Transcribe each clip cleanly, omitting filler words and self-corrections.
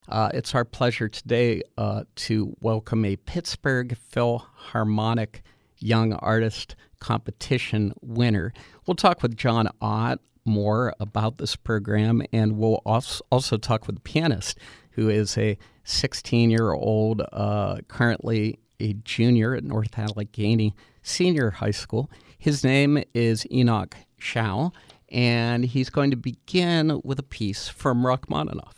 It's our pleasure today to welcome a Pittsburgh Philharmonic Young Artist Competition winner. We'll talk with John Ott more about this program, and we'll also talk with the pianist, who is a 16-year-old, currently a junior at North Allegheny Senior High School. His name is Enoch Shao, and he's going to begin with a piece from Rachmaninoff.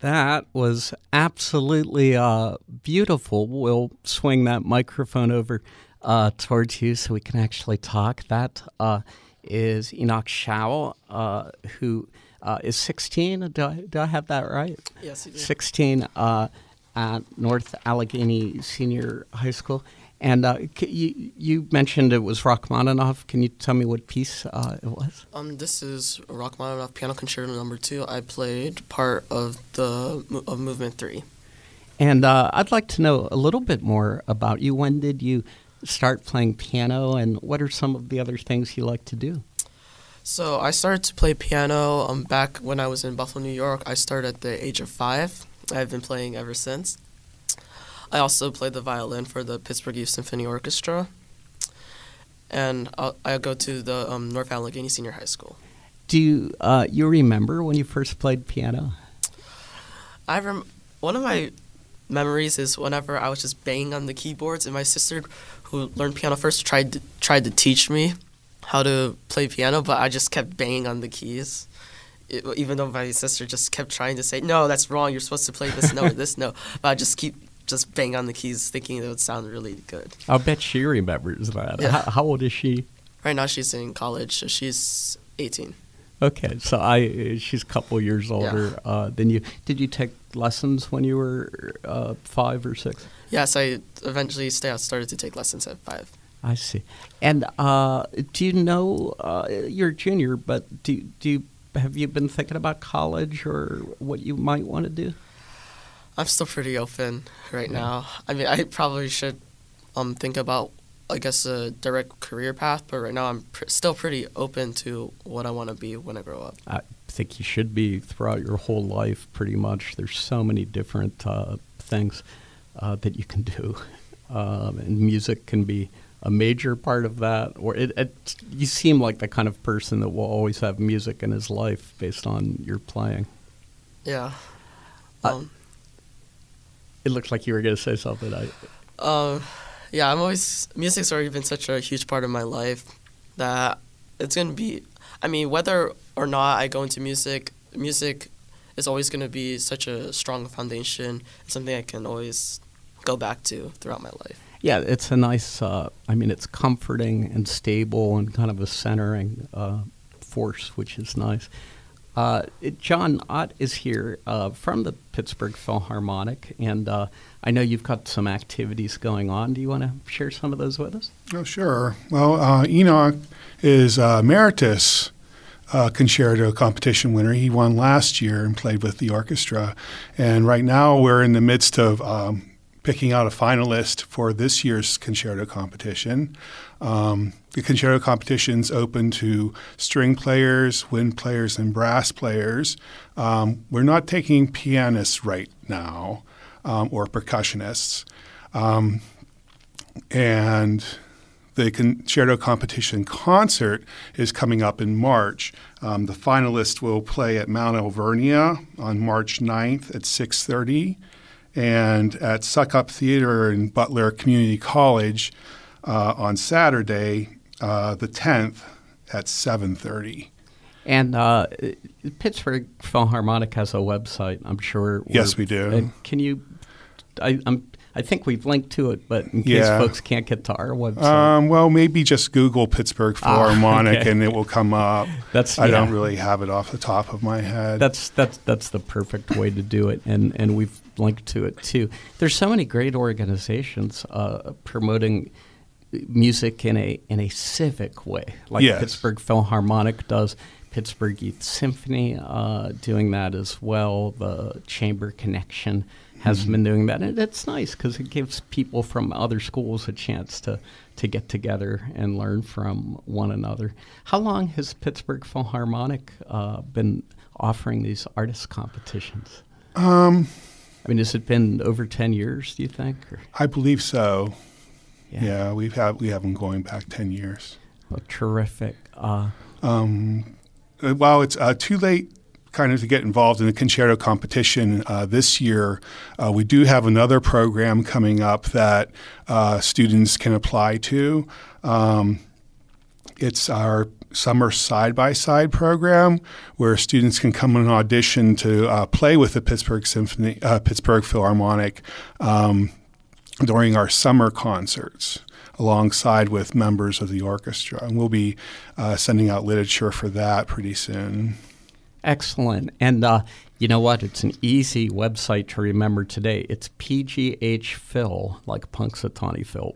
That was absolutely beautiful. We'll swing that microphone over towards you so we can actually talk. That is Enoch Schau, who is 16. Do I have that right? Yes, you do. 16 at North Allegheny Senior High School. And you mentioned it was Rachmaninoff. Can you tell me what piece it was? This is Rachmaninoff Piano Concerto No. 2. I played part of Movement 3. And I'd like to know a little bit more about you. When did you start playing piano, and what are some of the other things you like to do? So I started to play piano back when I was in Buffalo, New York. I started at the age of 5. I've been playing ever since. I also played the violin for the Pittsburgh Youth Symphony Orchestra, and I go to the North Allegheny Senior High School. Do you remember when you first played piano? One of my memories is whenever I was just banging on the keyboards, and my sister, who learned piano first, tried to teach me how to play piano, but I just kept banging on the keys. Even though my sister just kept trying to say, no, that's wrong, you're supposed to play this note or this note, but I just bang on the keys thinking it would sound really good. I'll bet she remembers that. Yeah. How old is she? Right now she's in college, so she's 18. Okay, so she's a couple years older than you. Did you take lessons when you were 5 or 6? Yes, I eventually started to take lessons at 5. I see. And do you know, you're a junior, but have you been thinking about college or what you might want to do? I'm still pretty open right now. I mean, I probably should think about, I guess, a direct career path, but right now I'm still pretty open to what I want to be when I grow up. I think you should be throughout your whole life, pretty much. There's so many different things that you can do, and music can be a major part of that. Or you seem like the kind of person that will always have music in his life based on your playing. Yeah. It looks like you were going to say something. Yeah, music's already been such a huge part of my life that it's going to be, I mean, whether or not I go into music is always going to be such a strong foundation, something I can always go back to throughout my life. Yeah, it's a nice, it's comforting and stable and kind of a centering force, which is nice. John Ott is here from the Pittsburgh Philharmonic, and I know you've got some activities going on. Do you want to share some of those with us? Oh, sure. Well, Enoch is Emeritus Concerto competition winner. He won last year and played with the orchestra. And right now we're in the midst of picking out a finalist for this year's concerto competition. The concerto competition's open to string players, wind players, and brass players. We're not taking pianists right now or percussionists. And the concerto competition concert is coming up in March. The finalists will play at Mount Alvernia on March 9th at 6:30. And at Suckup Theater in Butler Community College on Saturday, the 10th at 7:30. And Pittsburgh Philharmonic has a website, I'm sure. Yes, we do. Can you? I think we've linked to it, but in case folks can't get to our website. Well, maybe just Google Pittsburgh Philharmonic okay. and it will come up. I don't really have it off the top of my head. That's the perfect way to do it, and we've linked to it too. There's so many great organizations promoting music in a civic way, like Pittsburgh Philharmonic does. Pittsburgh Youth Symphony doing that as well. The Chamber Connection has been doing that, and it's nice because it gives people from other schools a chance to get together and learn from one another. How long has Pittsburgh Philharmonic been offering these artist competitions? Has it been over 10 years, do you think? Or? I believe so. Yeah, we have them going back 10 years. Oh, terrific. While it's too late kind of to get involved in the concerto competition this year, we do have another program coming up that students can apply to. It's our summer side-by-side program where students can come and audition to play with the Pittsburgh Philharmonic during our summer concerts, alongside with members of the orchestra. And we'll be sending out literature for that pretty soon. Excellent. And you know what? It's an easy website to remember today. It's PGHphil, like Punxsutawney Phil,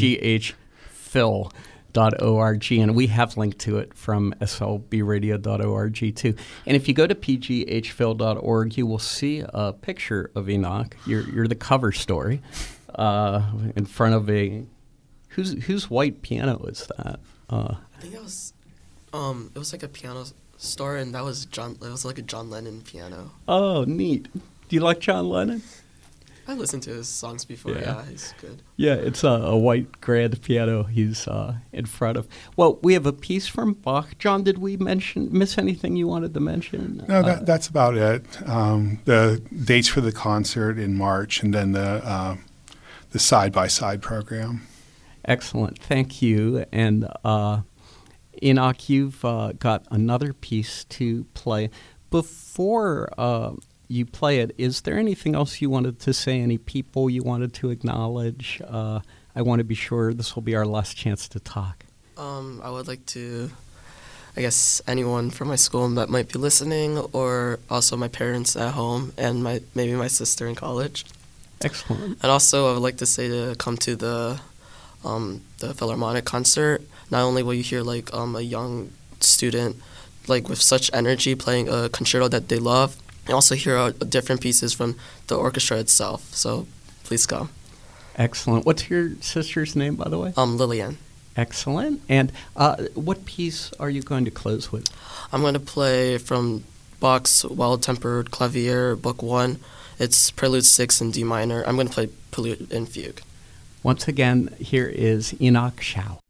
pghphil.org. And we have linked to it from slbradio.org too. And if you go to pghphil.org, you will see a picture of Enoch. You're the cover story in front of a... Whose white piano is that? I think that was, it was like a piano store, and that was John. It was like a John Lennon piano. Oh, neat. Do you like John Lennon? I listened to his songs before. Yeah, he's good. Yeah, it's a white grand piano he's in front of. Well, we have a piece from Bach. John, did we miss anything you wanted to mention? No, that's about it. The dates for the concert in March, and then the side-by-side program. Excellent. Thank you. And Enoch, you've got another piece to play. Before you play it, is there anything else you wanted to say, any people you wanted to acknowledge? I want to be sure this will be our last chance to talk. I would like to, I guess, anyone from my school that might be listening, or also my parents at home, and maybe my sister in college. Excellent. And also I would like to say to come to the Philharmonic concert. Not only will you hear like a young student like with such energy playing a concerto that they love, you also hear different pieces from the orchestra itself. So please come. Excellent. What's your sister's name, by the way? Lillian. Excellent. And what piece are you going to close with? I'm going to play from Bach's Well-Tempered Clavier, Book 1. It's Prelude 6 in D minor. I'm going to play Prelude in Fugue. Once again, here is Enoch Schau.